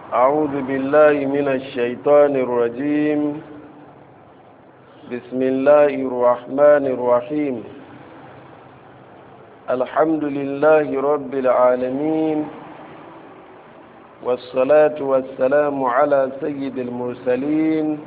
أعوذ بالله من الشيطان الرجيم. بسم الله الرحمن الرحيم. الحمد لله رب العالمين، والصلاة والسلام على سيد المرسلين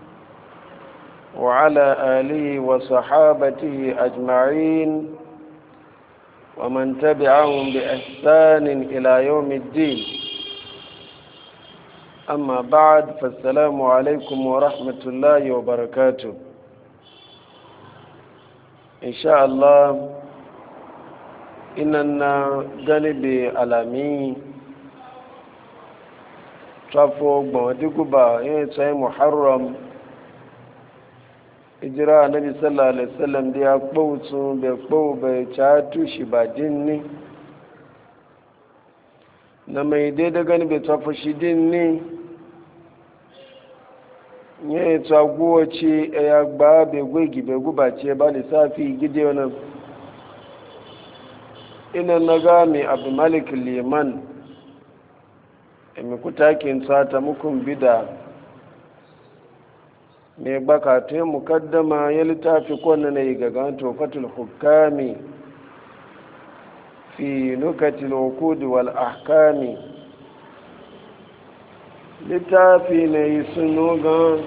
وعلى آله وصحابته أجمعين ومن تبعهم بإحسان إلى يوم الدين. أما بعد، فالسلام عليكم ورحمة الله وبركاته. إن شاء الله إننا جانب الأمين trafo gbọ̀ndígúbà yẹn tsaye muharram ijira nabi sallallahu alaihi wasallam da ya kpautu bai kpau bai catu shi ba dinni na mai daidai gani bai trafo shi dinni yẹn tsaguwa ce ya gba bai gwegi bai guba ce ba lissafi gide wani ina na gami abu malik liman mai kutakin sata mukun bida mai bakatun mukaddama ya littafi kwanan na yi gagan tofatul hukami fi nukatil hukudi wal ahkami. littafi na yi sunogan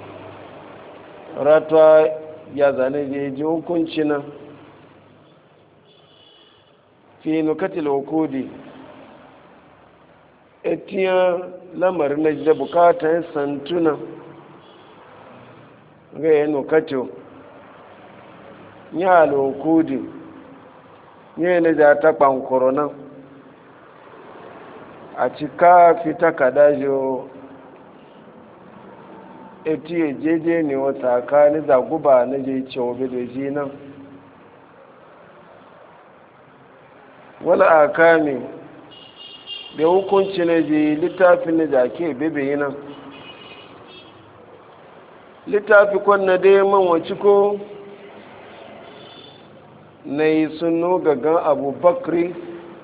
rata ya zane jeji hukunci na fi nukatil hukudi etiyan lamarin na da bukatar santuna ga yi nukato ya lokudi ya na da ta kwankoro nan a cika fita kadajo etiye jeje ne wata kani zaguba na je cewa da ji nan wala akami da hukunci na je littafin da jake bebe yi nan littafi kwanna dai man wace ko na yi sunu gagan abubakri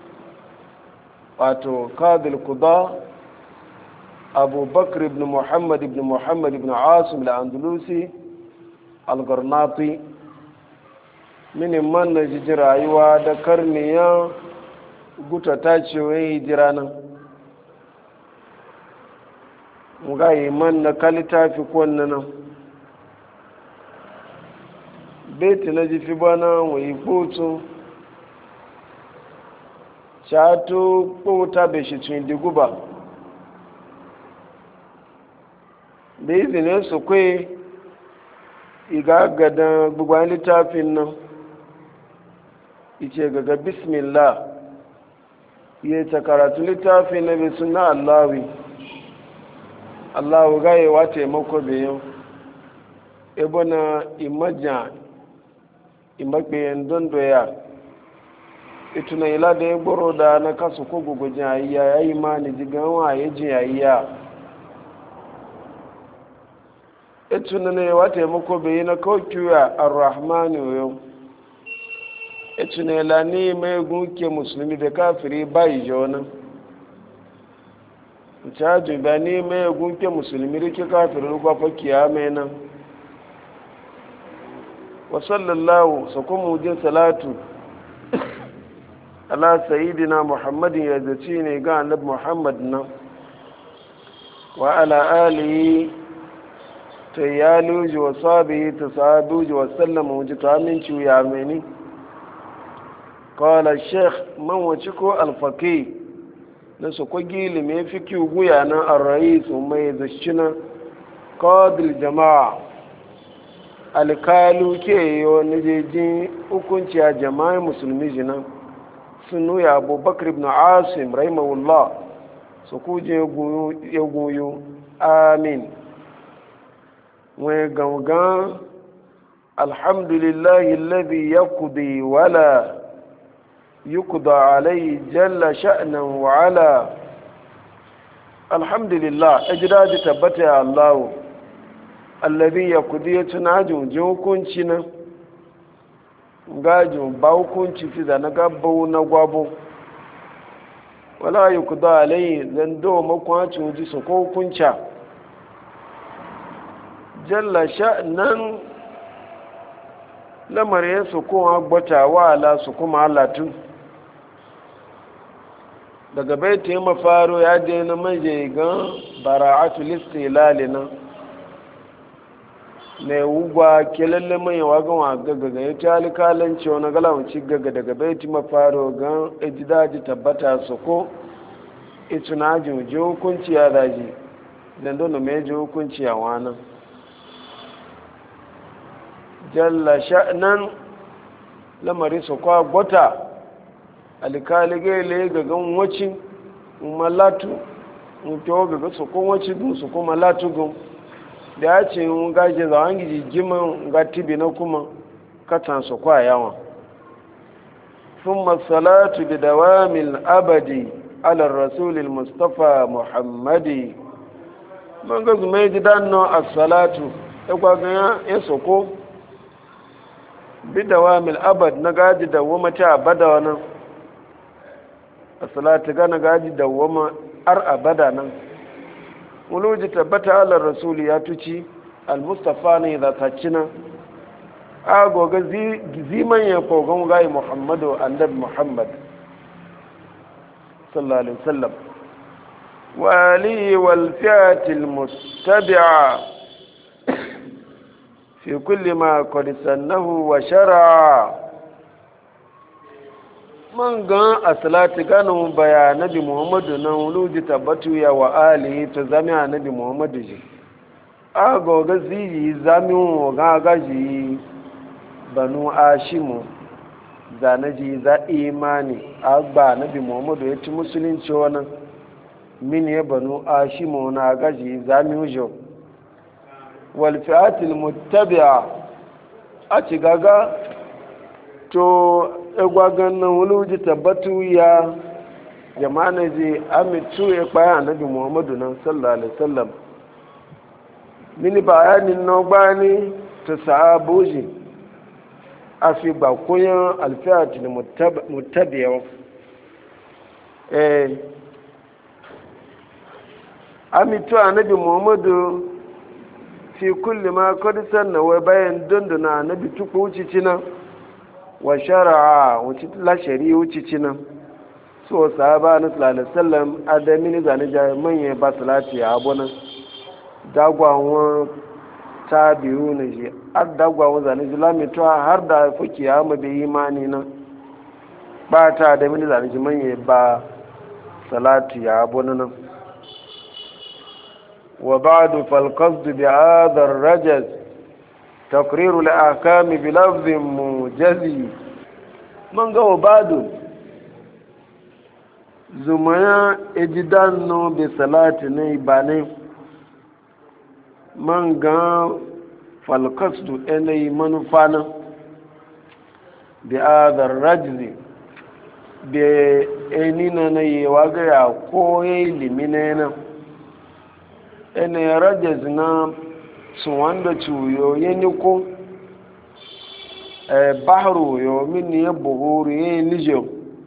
wato kadil kuda abubakar ibn muhammad ibn asim al-andalusi al-garnati mini man na jiji rayuwa da karniyan guta ta ce wani hijira nan ga yi man na kalita fi kwanna nan beti na jifi bana wai kotu shato kota bai shi tun diguba da izinin su kwe igagadan gbogbo littafin nan ice gaga bismillah ya ta karatu littafi na bisu na allawi allahu gayewa taimako bayan ebe na imajan imakpeyin dondoya ituna ila da ya gboro da na kasu ko gugujin ayiya ya yi ma ni jigan wa ya ji ayiya ituna ne wa taimako bayan na kaukiya arrahmani yau ituna ila ni mai gunke musulmi da kafiri bayi jona caji ba ni mai gunke musulmi rike kafiri rukwa fakiya mai nan wa sallallahu sakumu jin salatu ala sayidina muhammadin ya zaci ne ga annabi muhammad nan wa ala alihi ta yaluji wa sabihi ta sahabuji wa sallama wuji ta aminci ya meni kawala sheikh man wace ko alfaki na su kwagi ilimi fiki guya nan a rais mai zashina qadil jama'a alkalu ke yi wani jejin hukunci a jama'a musulmi jinan sunu ya abubakar ibn asim rahimahullah su kuje ya goyo amin wai gangan alhamdulillahi alladhi yaqdi wala yuqda alayhi jalla sha'nan wa ala alhamdulillah ajdaji tabbata ya allah alladhi yaqdi yatunaju hukunci na gajin ba hukunci fi da na gabau na gwabo wala yuqda alayhi zan do makwacin ji su ko kunca jalla sha'nan lamarin su kuma gbatawa ala su kuma halatu daga baiti mafaro ya je na manje gan bara'atu listilali nan mai wugwa kelalle mai wagon wa gaggaga ya ta alikalanci wani galawanci gaga daga baiti mafaro gan ejidaji tabbata su ko itunajin ji hukunci ya daji dandonu mai ji hukunci a wani jalla sha'nan lamari su kwa gwata alikalige le gagan wacin malatu mutuwa gaga su kun wacin su kuma malatu gun da ya ce yin gaje za wangi jijimin ga tibi na kuma katan su kwa yawa sun masalatu da dawamil abadi alar rasulil mustapha muhammadi man ga zumai gidan nan a salatu ya gwaganya ya soko bi dawamil abad na gaji da wama ta abada wannan a salatu gana gaji da wama ar abada nan wuluji tabbata alar rasuli ya tuci al-mustafa ne da tacina a goga ziman ya kogon gayi muhammadu annabi muhammad sallallahu alaihi wasallam wa alihi wal fi'atil muttabi'a fi kulli ma qad sannahu wa shar'a man gan a salati ganin bayanabi muhammadu nan wuluji tabbatu ya wa alihi ta zami anabi muhammadu ji a goga ziyi zami wa gaji banu ashimu zanaji za imani a ba anabi muhammadu ya ci musulunci wani mini ya banu ashimu na gaji zami wujo walfi'atil muttabi'a a ci gaga to egwagan nan wuluji tabbatu ya jama'a ji amitu ya kwaya annabi muhammadu nan sallallahu alaihi wasallam mini bayanin na gbani ta sahaboji a fi bakoyan alfiyatul muttabiya amitu annabi muhammadu fi kulli ma kadisan na wai bayan dunduna annabi tukwu wucici nan wa shara'a wuce la shari'a wuce cinan so sahaba na sallallahu alaihi wasallam adamini zane jaye manye ba salati a abunan dagwawon tabi'u na ji har dagwawon zane ji lamitowa har da fuki ya mu bai imani nan ba ta adamini zane ji manye ba salati a abunan wa ba'du fal qasd bi hadha ar-rajaz تقرير الأحكام بلفظ موجز من قوى بعد زمايا اجدانو بصلاة نيباني من قوى فالقصد اني منفانا بهذا الرجز بأنينا نيواغيا كوي لمنينا اني رجزنا sun wanda ciwo ya niko baharu yo mini ya buhuru ya nijo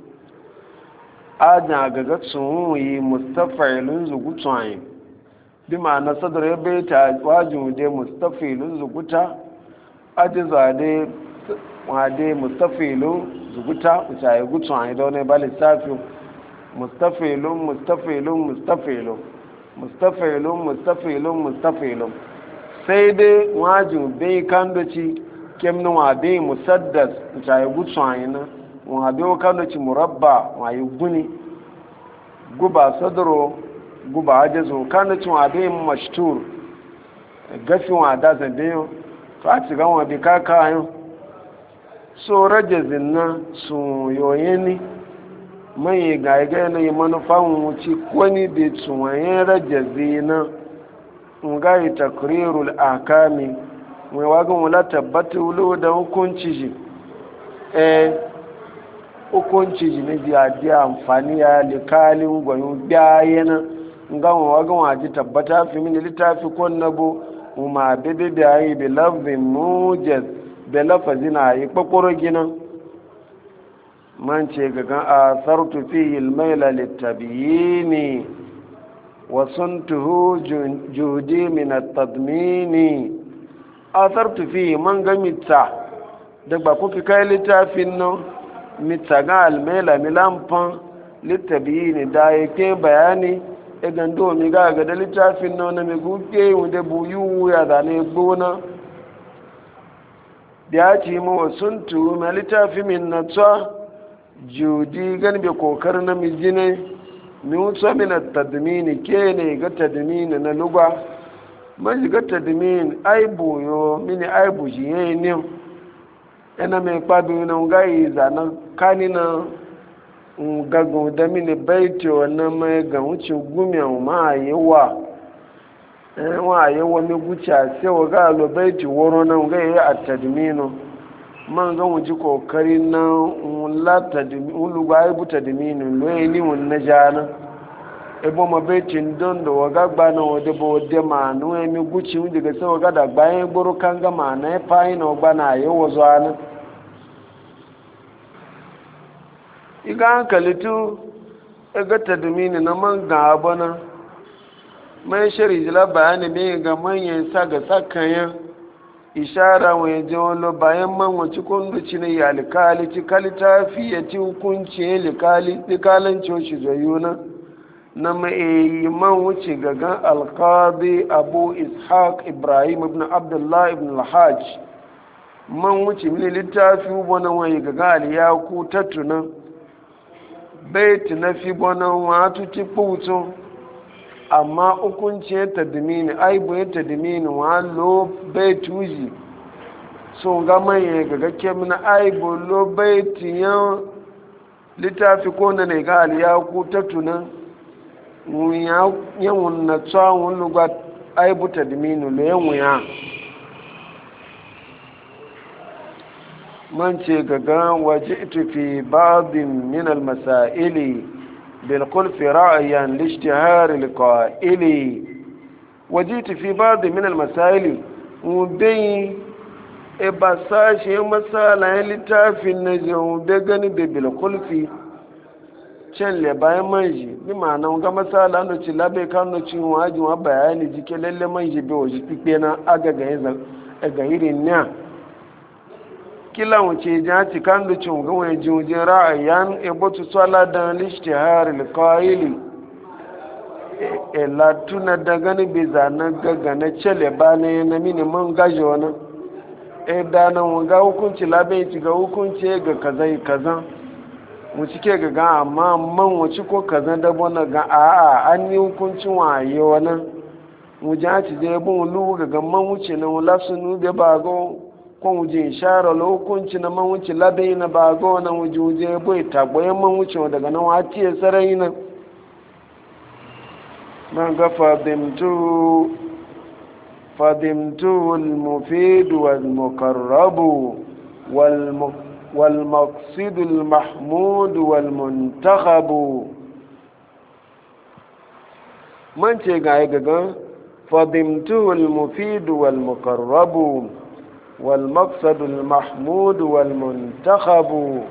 ajan agaga sun yi mustafa'ilun zugutun bi ma'ana sadar ya bai ta wajin wude mustafa'ilun zuguta aji zade wade mustafa'ilun zuguta wuce ya gutun ayi da wani ba lissafi mustafa'ilun mustafa'ilun mustafa'ilun mustafa'ilun mustafa'ilun mustafa'ilun sai dai wajin bai kandoci kemna wa bai musaddas ta yi gutsu ayina wa bai kandoci murabba wa yi guni guba sadaro guba ajazo kandoci wa bai mashtur gafin wa da zabe to a ci ganwa bai kaka yau so rajazin nan su yoyeni mai ga na yi manufan wuce kwani bai tsuwayen rajazi na ngai takrirul akami mai wagon wula tabbata wulo da hukunci ji hukunci ji na ji amfani ya likalin gwayo bayana nga wagon waji tabbata fi mini littafi konnabo ma bebe da yi bi lafzin mujaz da lafazi na yi kwakwaro gina man ce gagan a sartu fihi almaila litabiyini wa suntuhu juhudi min at-tadmini a sartu fihi man ga mita da ba kuka kai littafin nan mita ga almaila milamfan litabiyini da yake bayani idan domin ga da littafin nan na mai guke wanda buyu ya zane gona da ya ce mawa sun turu mai littafi min na tsa judi gani bai kokar na mijine mi wuce mina tadmini ke ne ga tadmini na lugba mai ga tadmini aibu yo mini aibu shi yayi ne yana mai kwabi na ngayi zanen kanina gagun da mini baiti wannan mai ga wucin gumiyan ma yawa wa yawa mi guca sai wa ga lo baiti woro nan ga yi at-tadminu man ga wuji kokari na la tadminu lu ga yi tadminu lo yi ni mun najana e bo ma baiti don do wa ga gba na o de bo de ma nu e mi guci wuji ga sai wa ga da gba yin gboro kan ga ma na fa yi na gba na yawa zo ana iga hankalitu ga tadmini na man ga abana mai shari jila bayani ne ga manyan sa ga sakanya ishara wani jawolo bayan man wace kunduci na yi alikali ci kalita fiye ci hukunci ya likalan coci zayuna na mai man wuce gagan alkadi abu ishaq ibrahim ibn abdullah ibn alhaj man wuce mini littafi wani wani gagan aliyaku tattunan baiti na fi bonan watu ci putun amma hukunci ya tadmini aibu ya tadmini wa lo baitu ji so ga manye ga gake mina aibu lo baiti ya littafi ko na ne ga aliya ku tatuna mun ya yawun na tsawon lugwa aibu tadmini lo yawun ya man ce gaga waji'tu fi ba'din min al-masaili bil khulfi ra'yan li ishtihar al-qa'ili waji'tu fi ba'din min al-masaili ubai e basashi masala litafin najum da gani da bil khulfi can le bayan manji ni ma'ana ga masala no ci labe kan no ci waji wa bayani jike lalle manji be waji pipe na agaga yanzu ga irin na kila wuce jaci kan da cin gawai jujin ra'ayan ebotu tsala da lishtihar alqaili la tuna da gani be zana gaga na cele ba ne na mini mun gaje wani da nan ga hukunci labe ci ga hukunci ga kaza mu cike ga amma man wuci ko kaza da bona ga a'a an yi hukuncin waye wani mu jaci je bun lu ga man wuce na wala sunu be ba go ko wuje share lokunci na man wuce labe na ba go na wuje bai tagboye man wuce daga nan wati sarai na man ga fadimtu al-mufid wal-muqarrab wal-maqsid al-mahmud wal-muntakhab man ce ga gaga fadimtu al-mufid wal-muqarrab والمقصد المحمود والمنتخب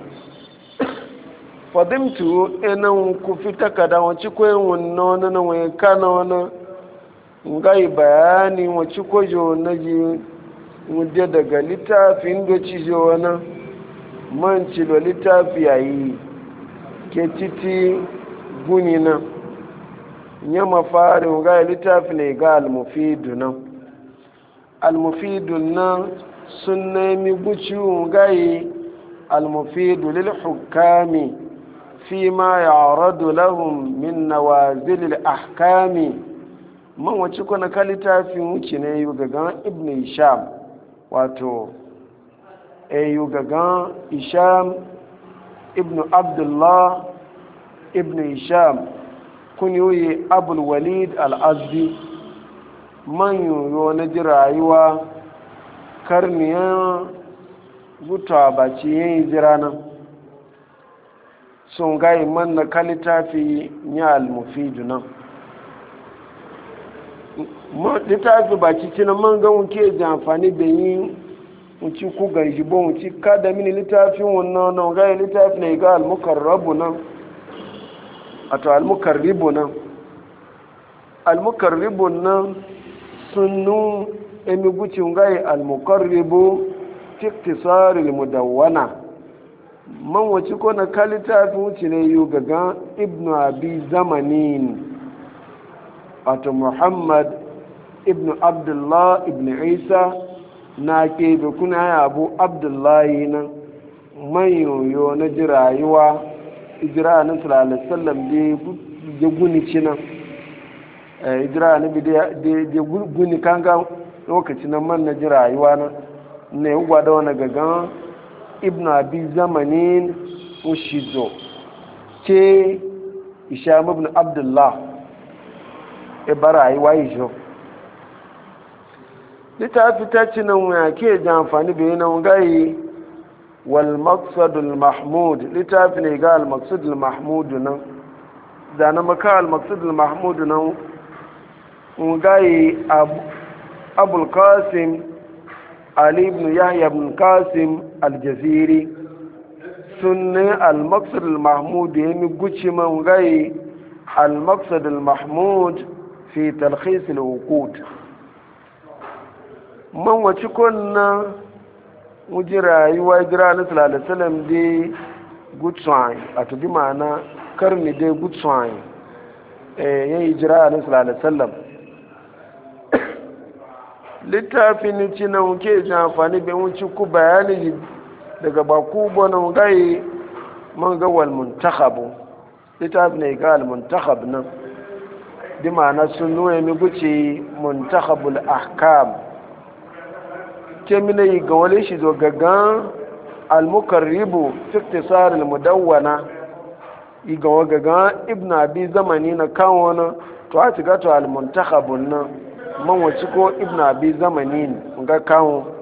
فضمت انا كفتك da wace koyin wannan wai kana wannan ngai bayani wace kojo naji mudde daga littafin do cijo wannan man ci do littafi yayi ke titi gunina nyama fare ngai littafi ne ga al-mufiduna al-mufiduna sun nemi guciwun gaye almufidu lil hukami fi ma ya'radu lahum min nawazil al-ahkami man wace kuna kalitafin wuce ne yi gagan ibn isham wato yi gagan isham ibn abdullah ibn isham kun yi abul walid al-azdi man yoyo na ji rayuwa karniyan guta baci yin jira nan sun gayi man na kalitafi ya almufidu nan littafi baci cinan man gawun ke ji amfani da yin wuci ku ganji bo wuci kada mini littafin wannan nan ga littafin ne ga al-mukarrabu nan ato al-mukarribu nan al-mukarribu nan sunnu emi gucin ga al-mukarribu fi iktisar al-mudawwana man wuci ko na littafin wuci ne yu gaga ibnu abi zamanin ato muhammad ibnu abdullah ibnu isa na ke da kuna ya abu abdullahi nan manyoyo na ji rayuwa ijira na sallallahu sallam da guni ci nan ijira na bi da guni kanga lokaci nan man na ji rayuwa nan na yi gwada wani gagan ibn abi zamanin ushizo ce isham ibn abdullah ibar rayuwa ijo littafi ta ci nan ya ke ji amfani da yanan gayi wal maqsadul mahmud littafi ne ga al maqsadul mahmud nan da na maka al maqsadul mahmud nan gayi abul qasim ali ibn yahya ibn qasim al jaziri sunne al maqsadul mahmud yami guci man gayi al maqsadul mahmud fi talkhis al uqud man wace konna wuji rayuwa jira na salalasalam dai gutsuwan a tubi ma'ana karni dai gutsuwan ya yi jira na salalasalam littafin ci na wuke ji amfani da wuce ku bayani daga baku bonan gai man ga walmuntakhabu littafin ne ga almuntakhab nan di ma'ana sun nuna mi guce muntakhabul ahkam kemina yi ga wale shi zo gagan al-mukarribu fi iktisar al-mudawwana yi ga gagan ibn abi zamani na kawo na to a ci gato al-muntakhabun nan man wace ko ibn abi zamani ga kawo